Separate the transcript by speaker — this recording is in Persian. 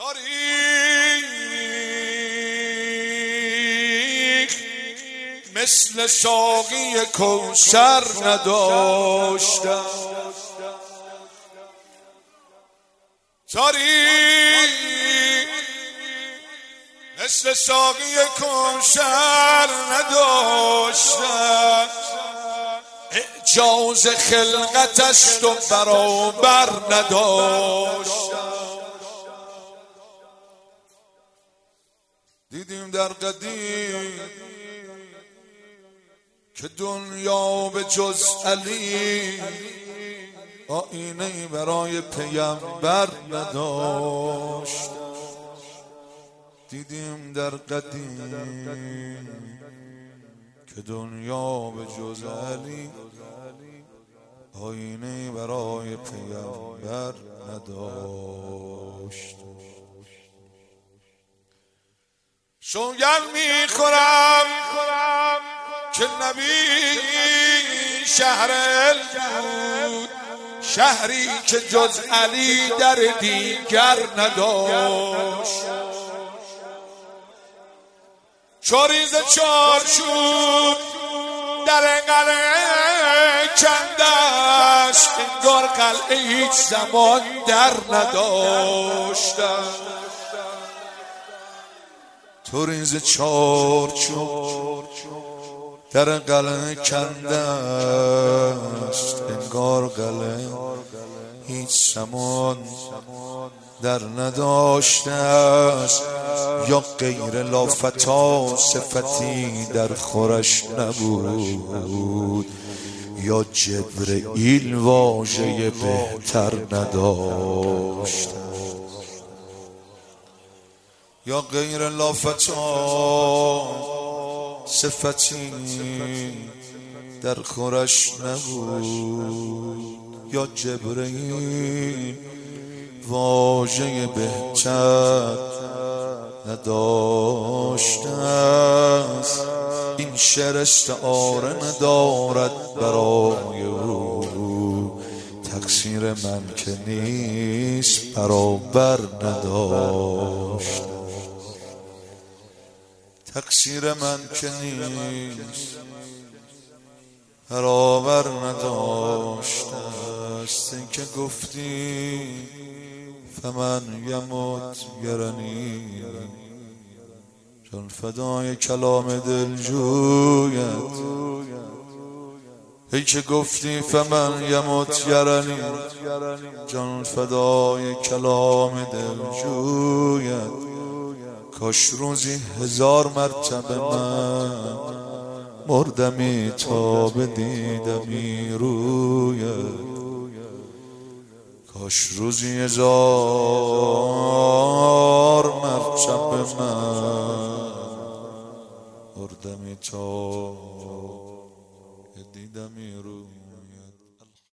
Speaker 1: تاریخ مثل ساقی کوثر نداشتم، تاریخ مثل ساقی کوثر نداشتم، اعجاز خلقتش تو برابر نداشتم. دیدیم در قدیم که دنیا به جز علی آینه‌ای برای پیامبر نداشت. دیدیم در قدیم که دنیا به جز علی آینه‌ای برای پیامبر نداشت. سوگند میخورم که نبی شهر بود، شهری که جز علی در دیگر نداشت. چوریز چارچوب در قلعه کندست، انگار قلعه هیچ زمان در نداشتم. توریز چارچوب در قلعه کندست، انگار قلعه هیچ زمان در نداشته است. یا غیر لافتا صفتی در خورش نبود، یا جبرئیل واژه بهتر نداشت. یا غیر لافتا صفتی در خورش نبود، یا جبرئیل واژه بهتر نداشته است. این شعر استعاره ندارد برای او، تقصیر من که نیست برابر نداشت. تقصیر من که نیست برابر نداشت است. این که گفتی فمن یموت گرانی، چون فدای کلام دلجویت. ای که گفتی فمن یموت گرانی، چون فدای کلام دلجویت. کاش روزی 1000 مرتبه من مردمی تا بدیدمی رویت. کاش روزی 1000 مرتبه من مردمی تا بدیدمی رویت.